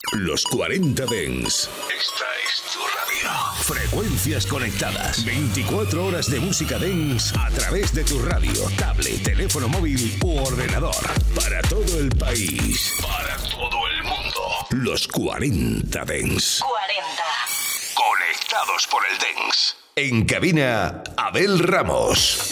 Los 40 Dents. Esta es tu radio. Frecuencias conectadas. 24 horas de música dance a través de tu radio, tablet, teléfono móvil u ordenador. Para todo el país. Para todo el mundo. Los 40 Dents. 40. Conectados por el dance. En cabina, Abel Ramos.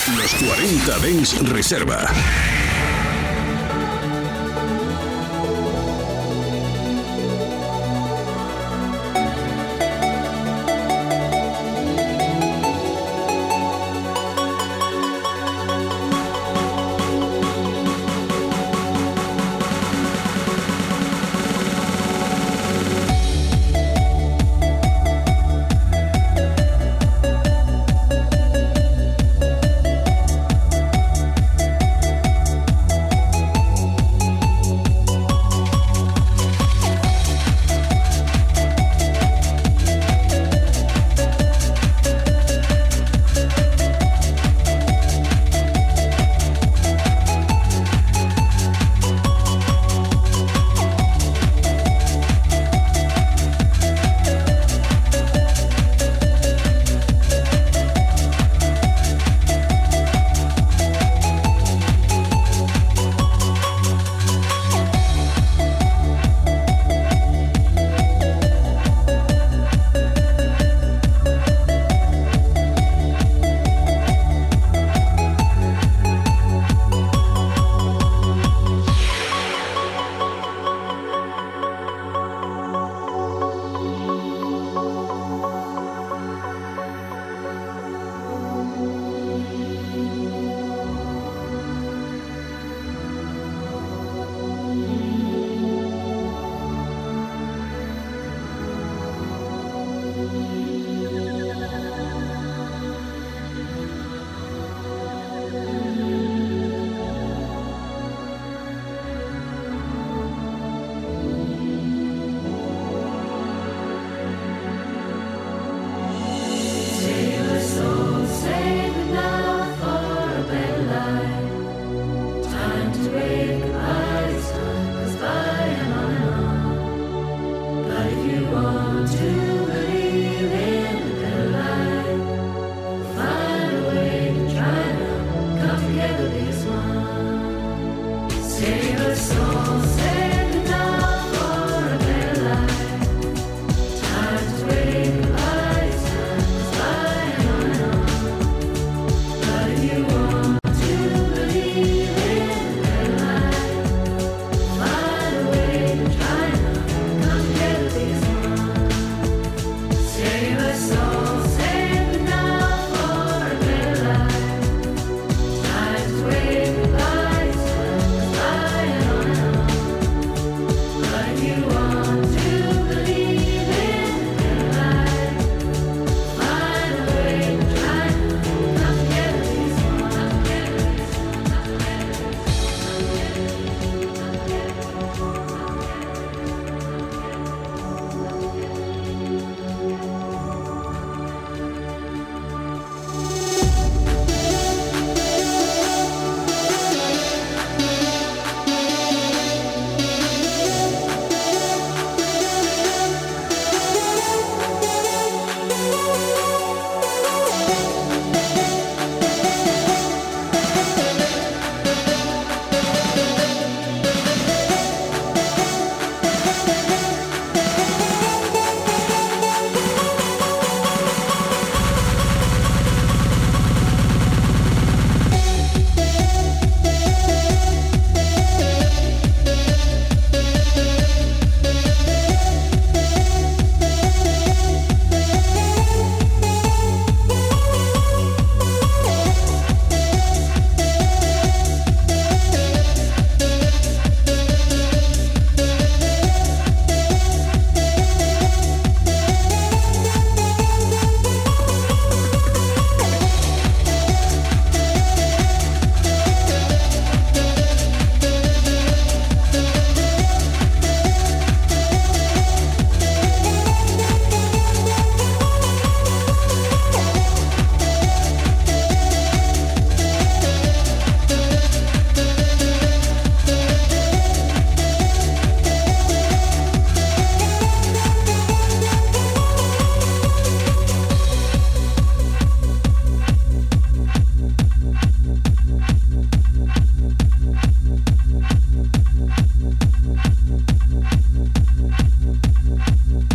Los 40 Dance Reserva.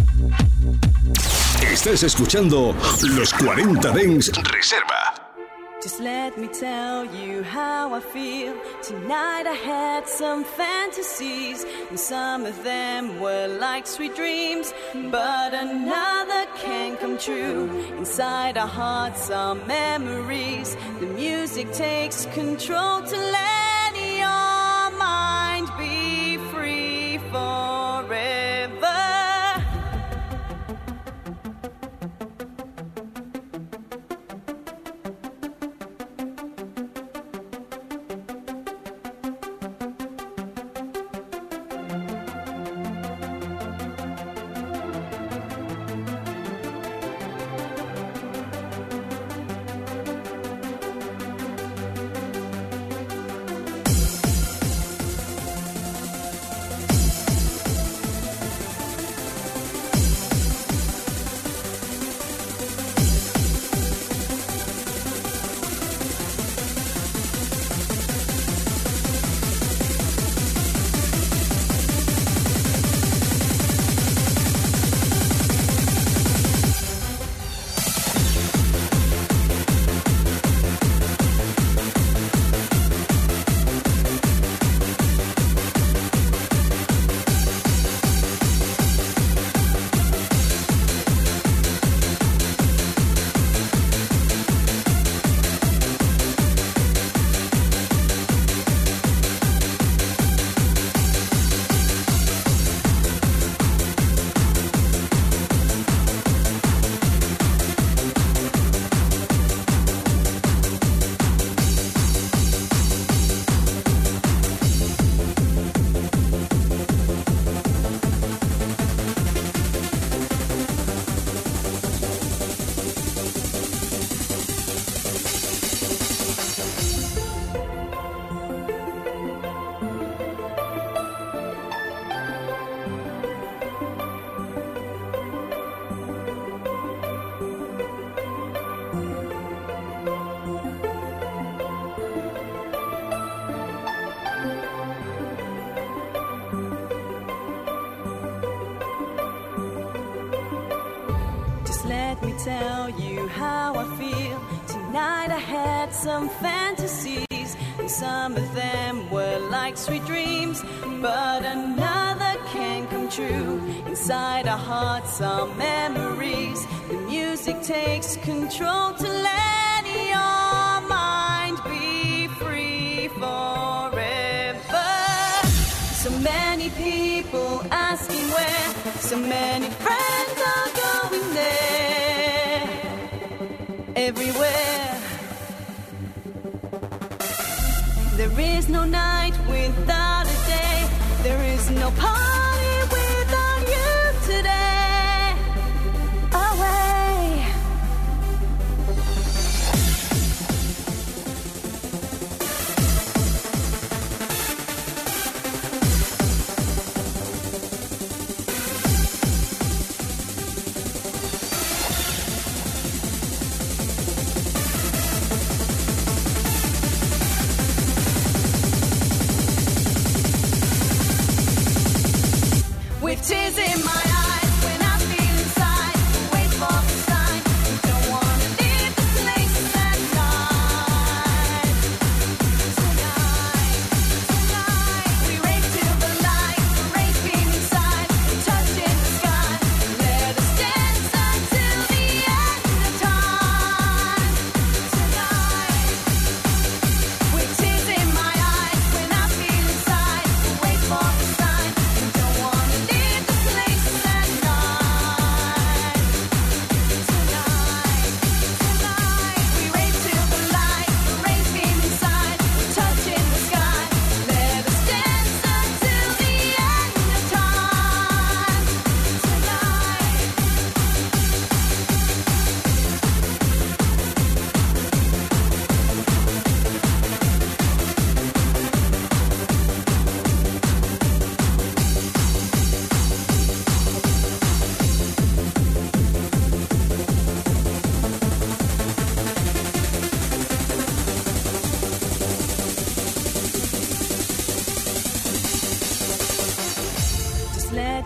Estás escuchando Los 40 Dance Reserva. Just let me tell you how I feel. Tonight I had some fantasies, and some of them were like sweet dreams, but another can come true. Inside our hearts are memories. The music takes control to let your mind be free forever. Let me tell you how I feel. Tonight I had some fantasies, and some of them were like sweet dreams, but another can come true. Inside our hearts are memories. The music takes control to let your mind be free forever. So many people asking where, so many friends are going there, everywhere. There is no night without a day. There is no party without you today. Away. With tears in my eyes when I feel inside, wait for the sign. Don't wanna leave this place at night. Tonight, we race till the light, race beam inside, touching the sky. Let us dance until the end of time. Tonight, with tears in my eyes when I feel inside, wait for the sign. Don't wanna leave this place.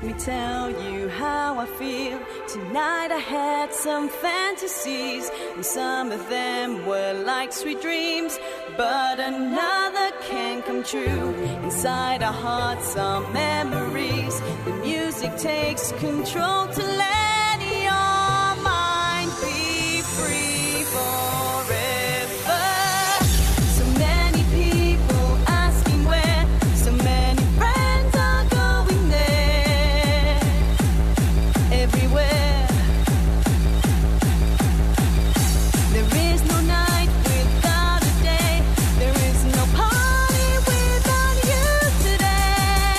me tell you how I feel. Tonight I had some fantasies, and some of them were like sweet dreams, but another can come true. Inside our hearts are memories. The music takes control to let your mind be free forever. So many people asking where, so many friends are going there. Everywhere. There is no night without a day. There is no party without you today.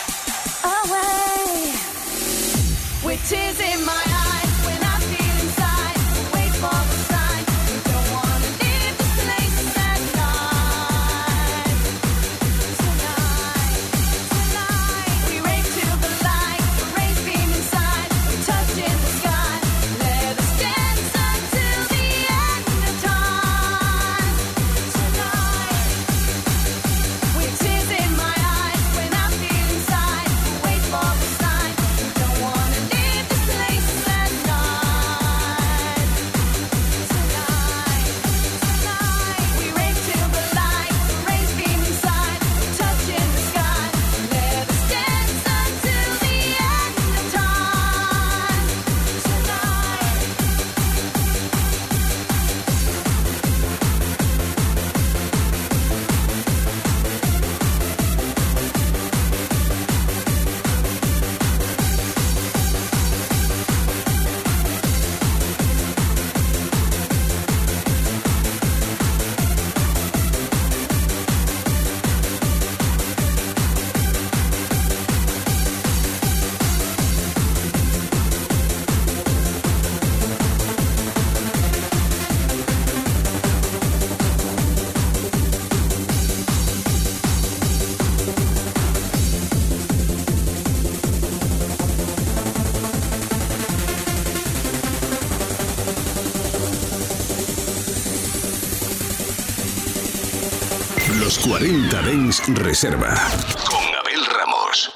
Away with tears in my eyes when I feel inside. Wait for the sign. We don't wanna leave this place at night. Tonight, we race to the light. The rays beam inside. We touch in the sky. Let us dance until the end of time. Tonight, with tears in my eyes when I feel inside. Wait for the sign. We don't wanna leave this place at night. Tonight, we race to the light. The rays beam inside. We touch in the sky. Let us dance until the end of time. Tonight. Los 40 Dance Reserva con Abel Ramos.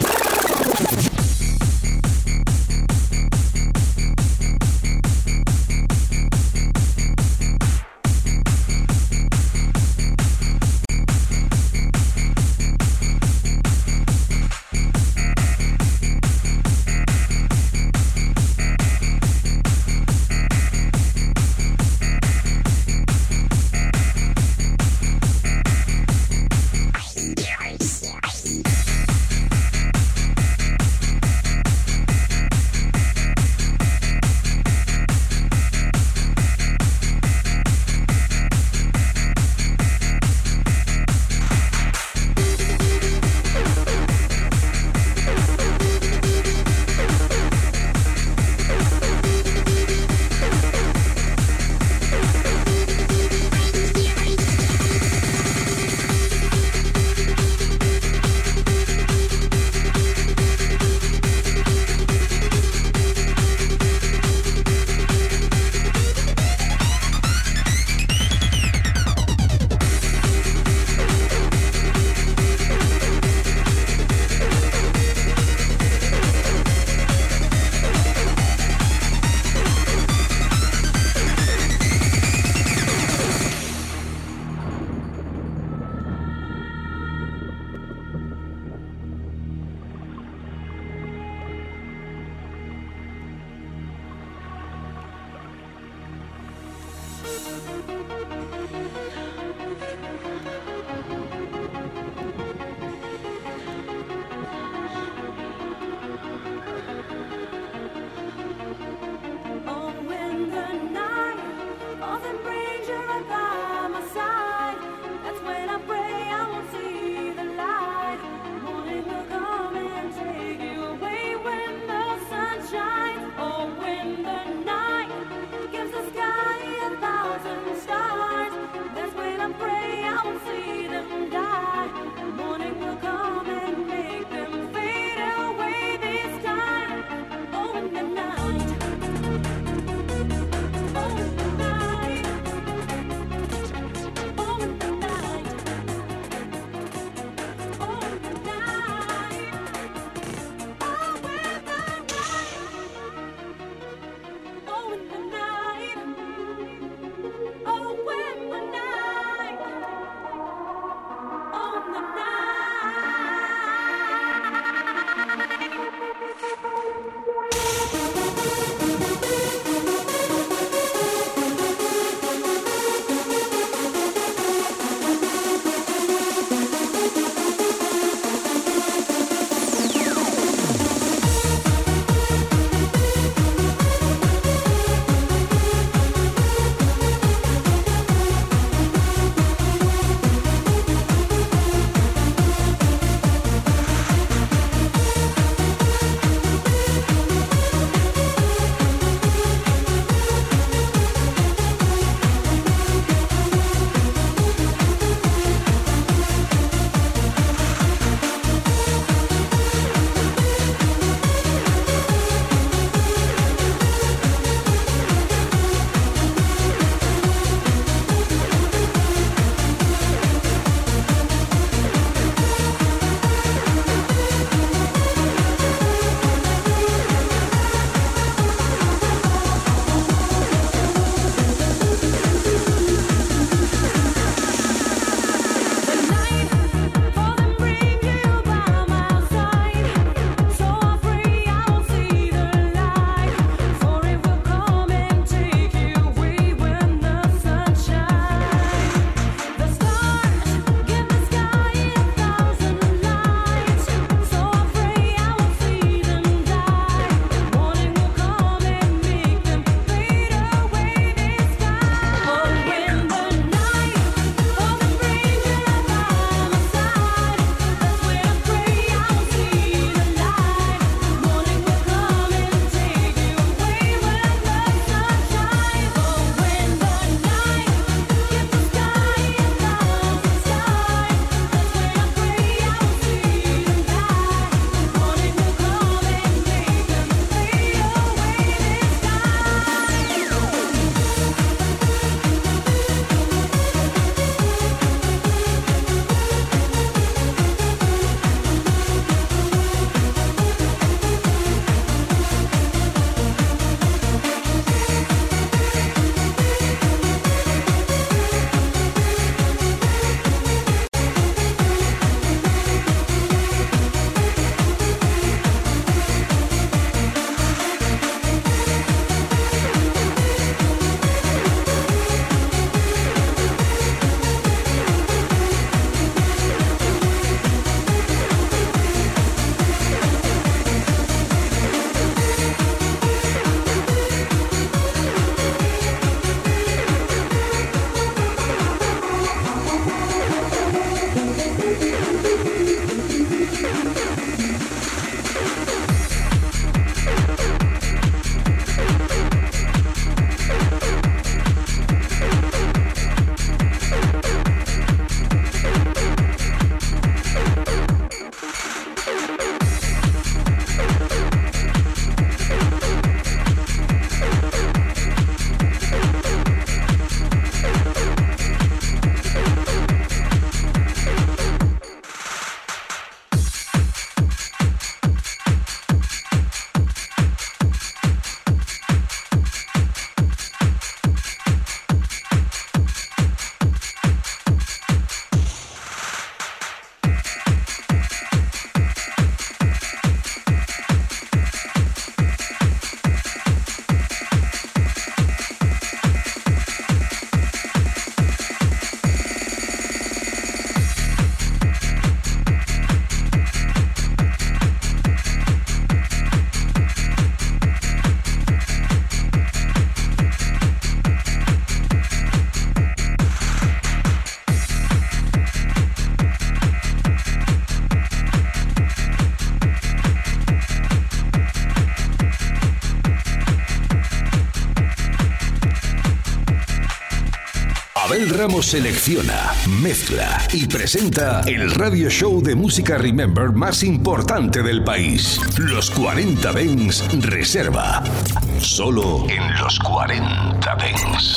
Ramos selecciona, mezcla y presenta el radio show de música Remember más importante del país. Los 40 Dance Reserva. Solo en los 40 Dance.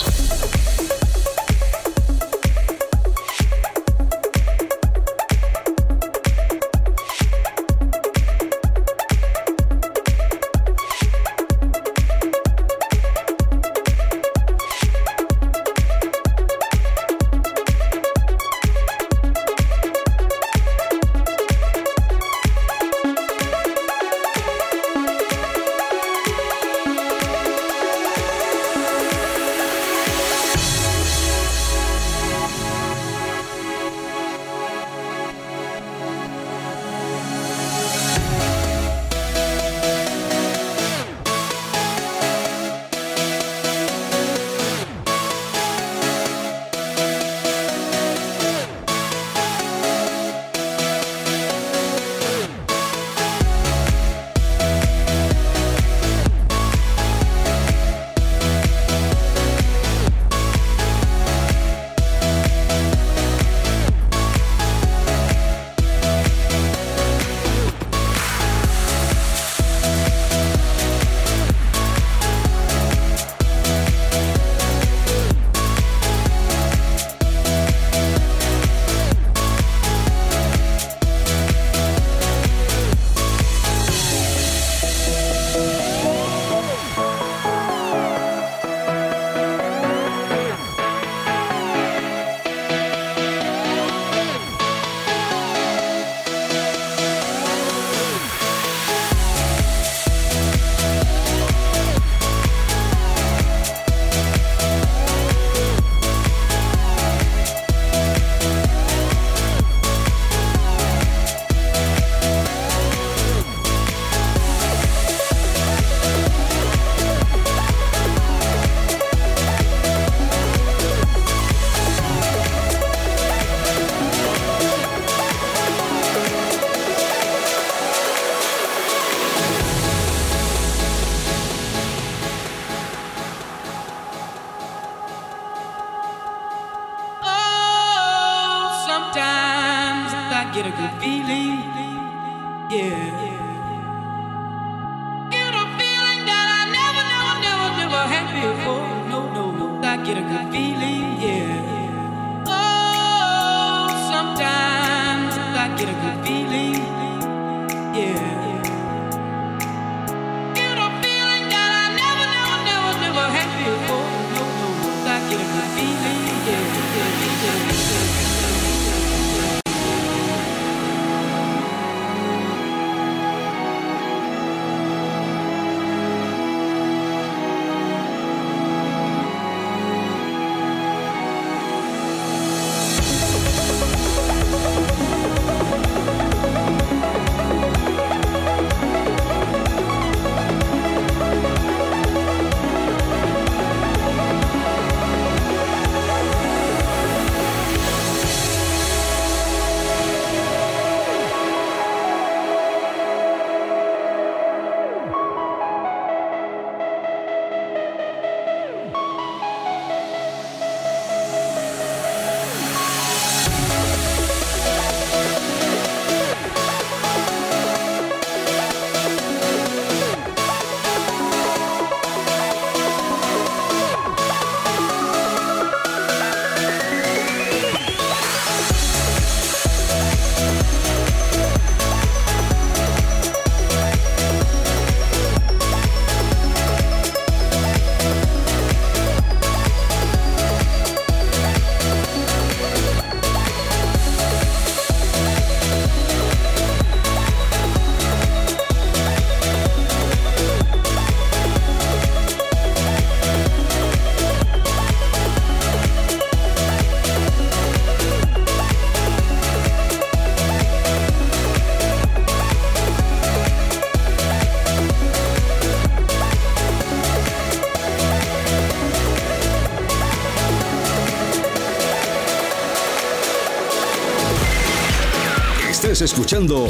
Estás escuchando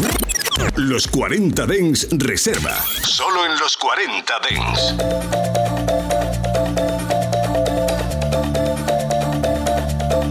Los 40 Dance Reserva. Solo en Los 40 Dance.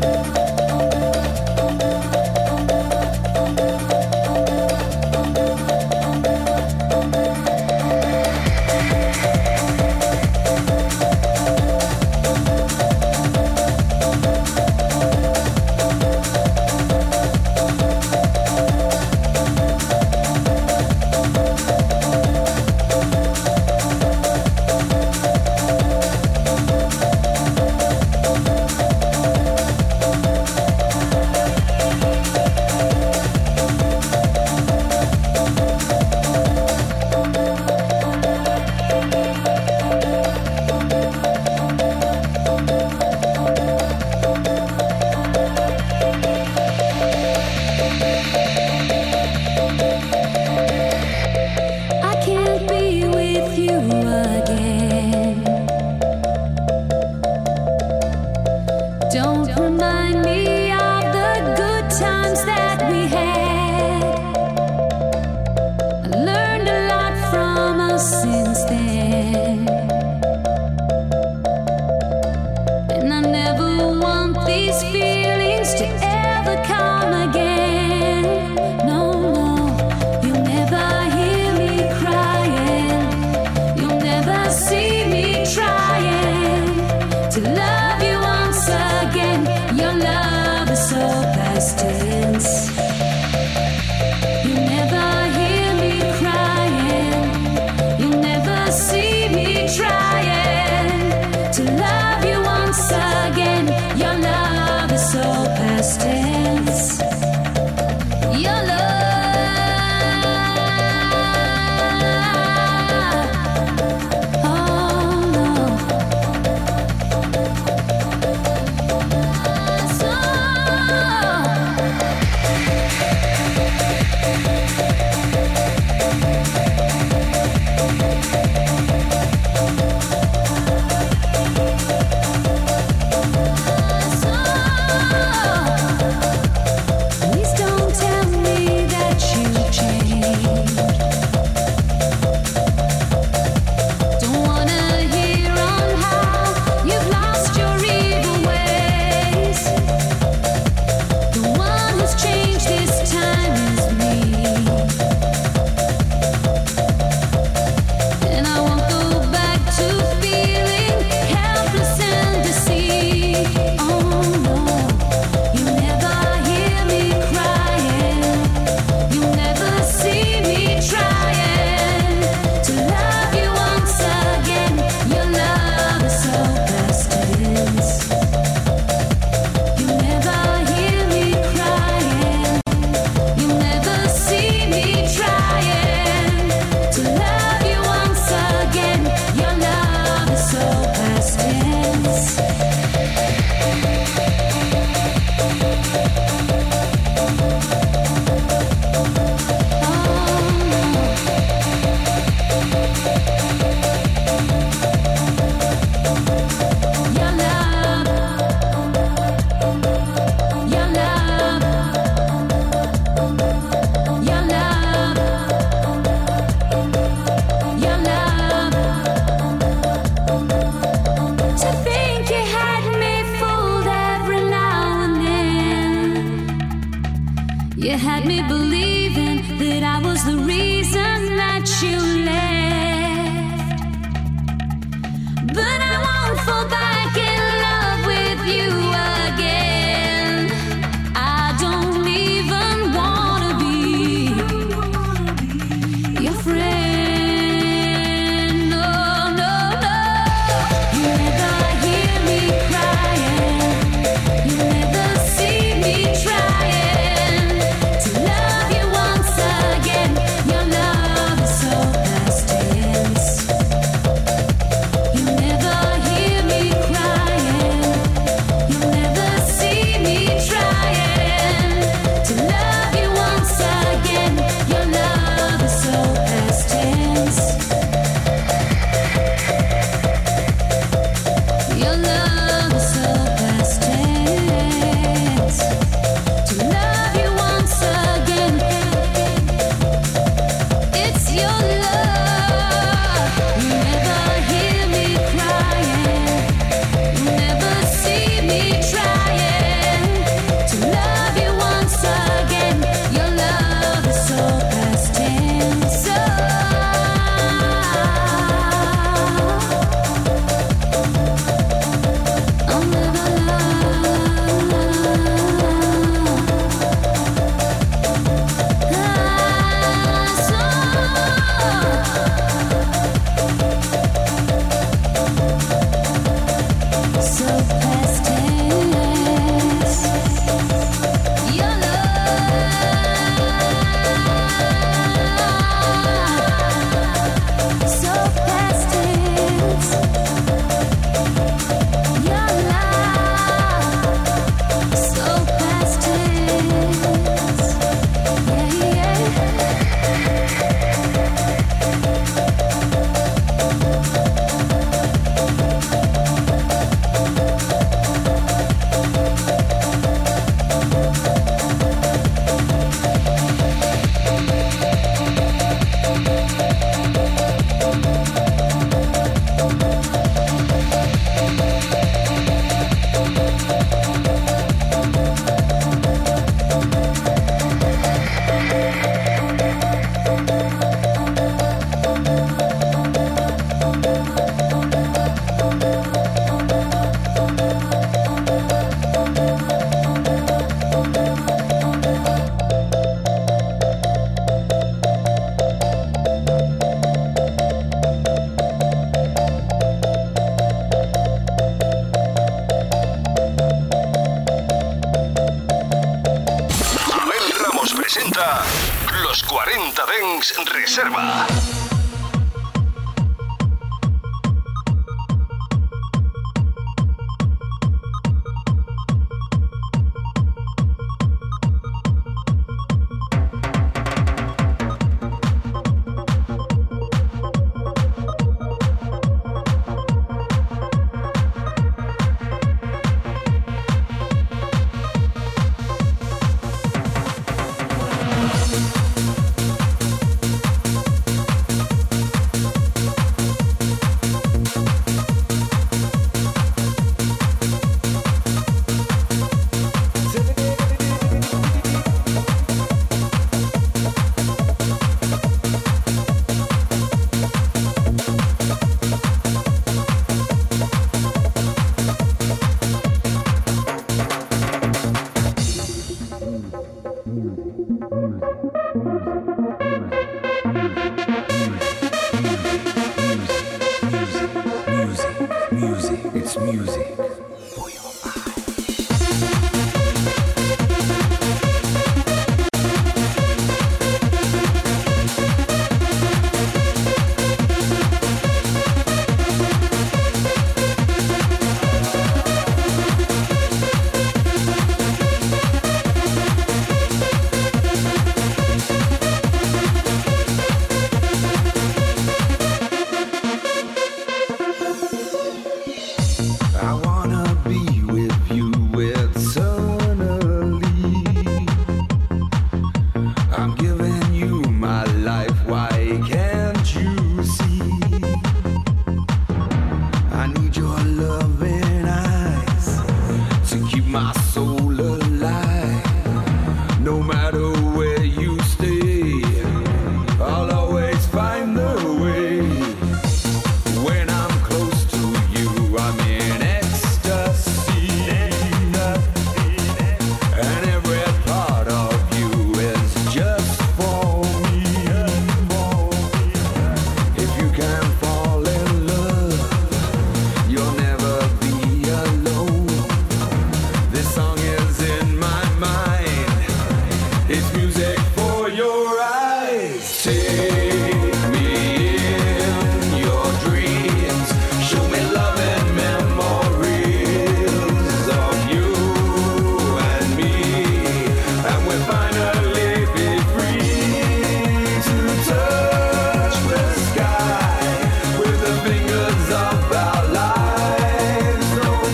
past tense. You never hear me crying. You never see me trying to love you once again. Your love is so past tense. Your love. Me 40, los 40 Dents Reserva.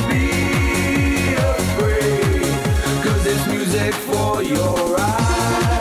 For your eyes.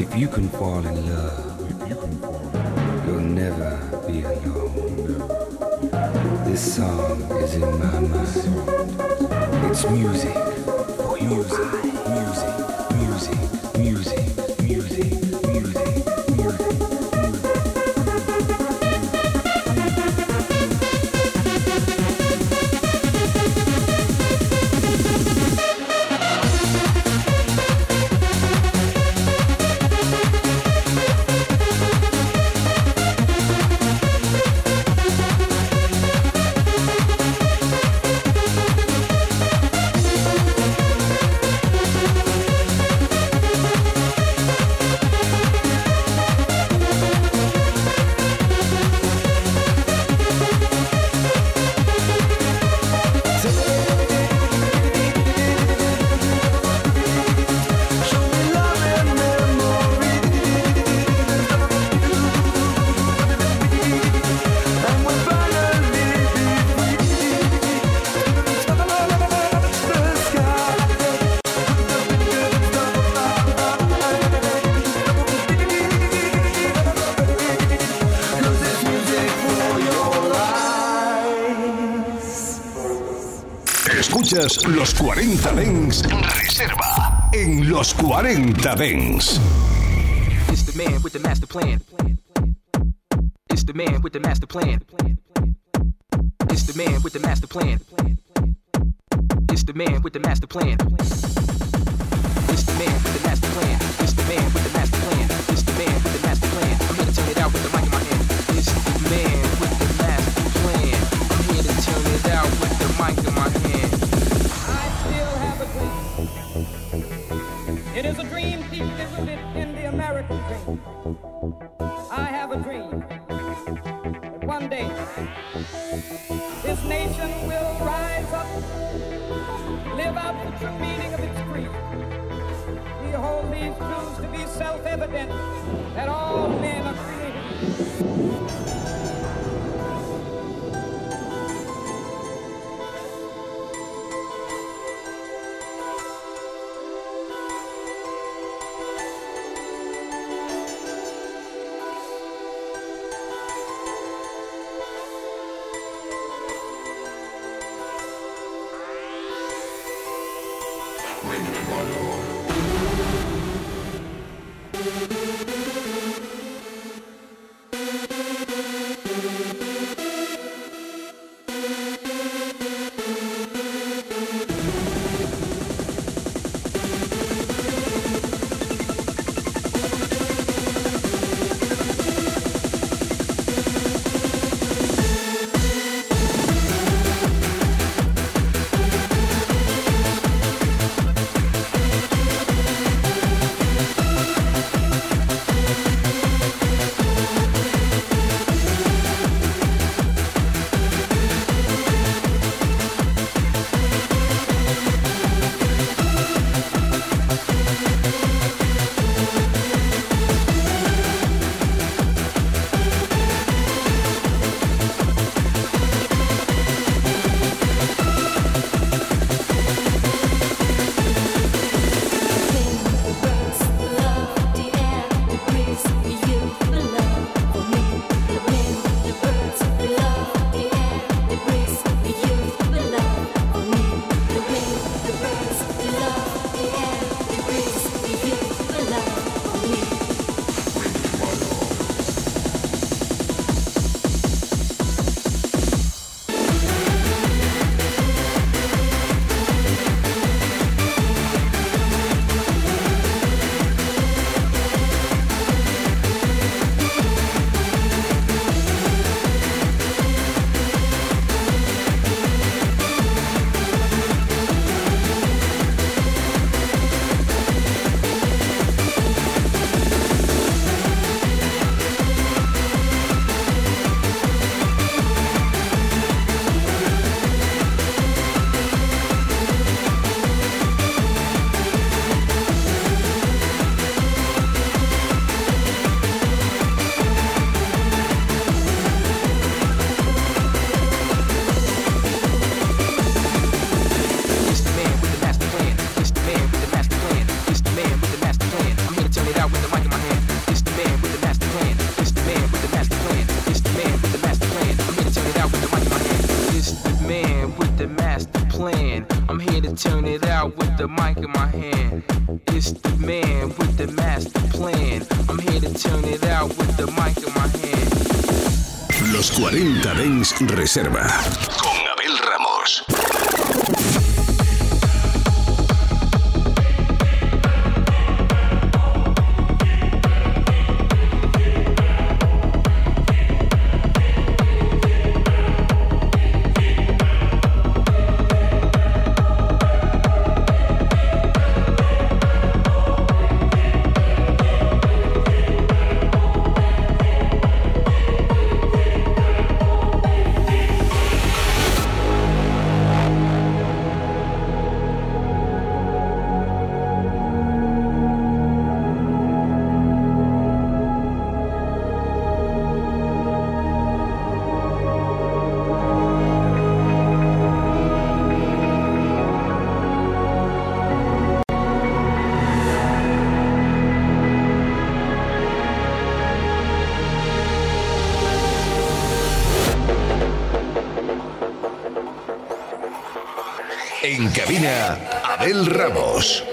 If you can fall in love, you'll never be alone. This song is in my mind. It's music for you. Music, music, music, music, music. Escuchas los 40 Dents Reserva en los 40 Dents. It's the man with the master plan. It's the man with the master plan. It's the man with the master plan. It's the man with the master plan. It's the man with the master plan. It's the man with the master plan. It's the man with the master plan. I'm here to turn it out with the mic in my hand. It's the man with the master plan. I'm here to turn it out with the mic in my hand. I still have a dream. It is a dream deep visited in the American dream. I have a dream that one day this nation will rise up, live out the true meaning of its creed. We hold these truths to be self-evident, that all men are created. out with the mic in my hand. It's the man with the master plan. I'm here to turn it out with the mic in my hand. Los 40 Dance Reserva con Abel Ramos. En cabina, Abel Ramos.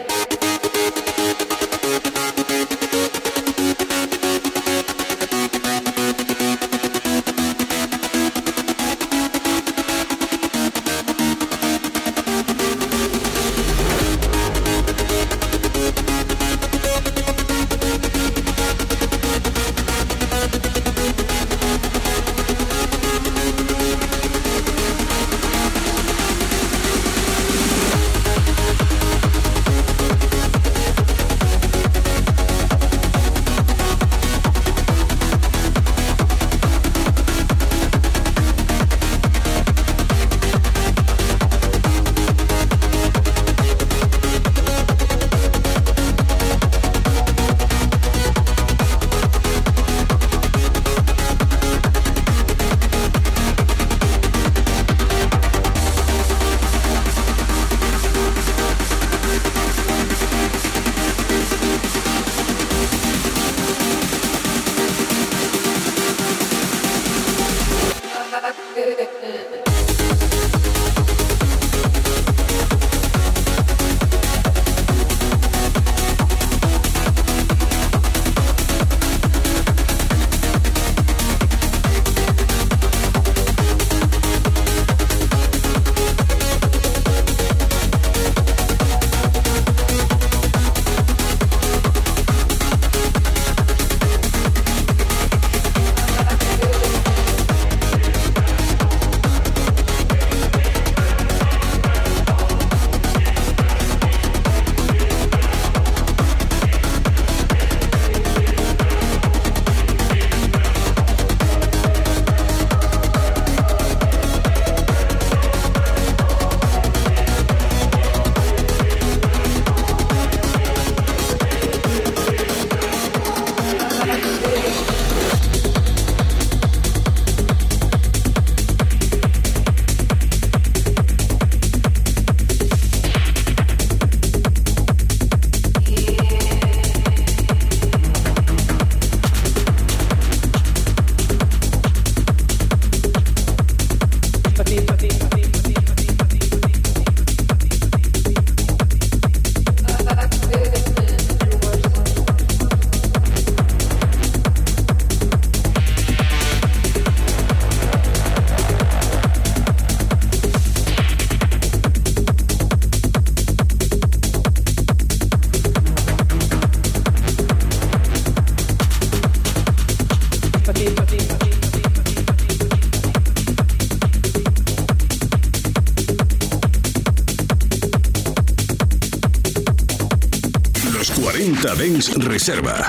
Los 40 Dance Reserva.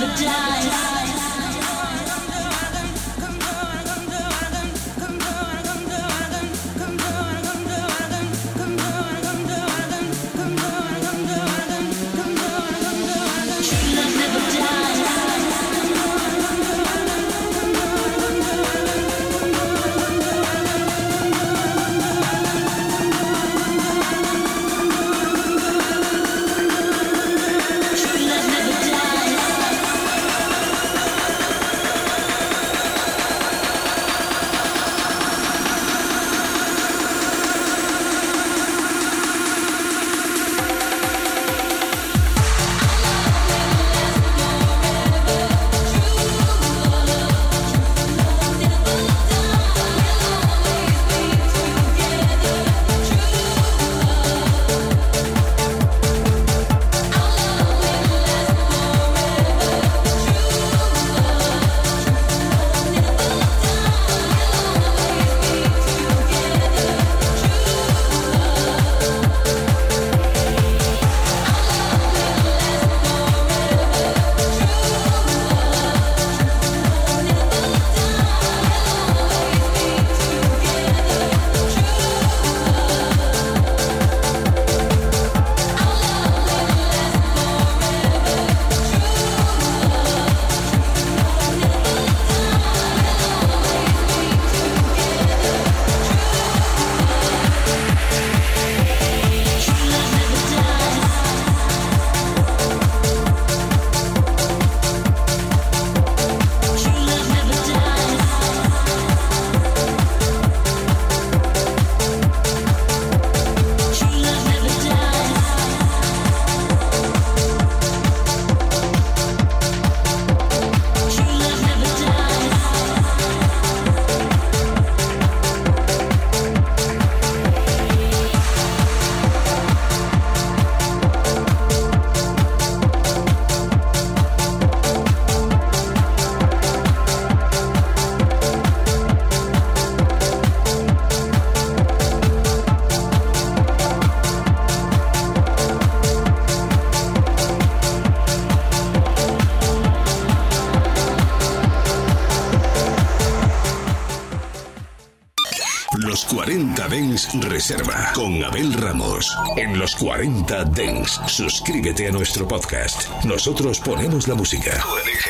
Los 40 Dance Reserva con Abel Ramos. En Los 40 Dance, suscríbete a nuestro podcast. Nosotros ponemos la música.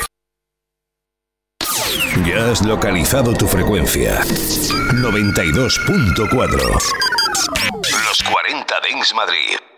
Ya has localizado tu frecuencia. 92.4. Los 40 Dance Madrid.